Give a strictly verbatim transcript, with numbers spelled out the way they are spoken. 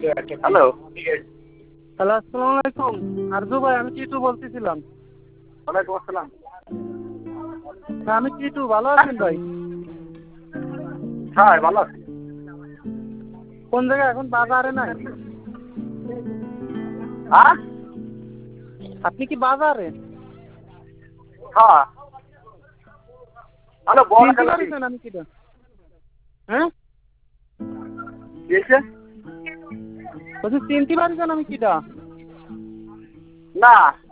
Hello hello, আসসালামু আলাইকুম। আরজু ভাই, আমি কিটু বলতেছিলাম। ওয়ালাইকুম আসসালাম। হ্যাঁ, আমি কিটু। ভালো আছেন ভাই? হ্যাঁ ভালো আছি। কোন জায়গায়? এখন বাজারে নাই? হ্যাঁ আপনি কি বাজারে? হ্যাঁ হ্যালো বল চিনতে খেলা পারিছেন আমি কিটা? হ্যাঁ, দিয়েছে বলছি চিনতে পারিছেন আমি কিটা? না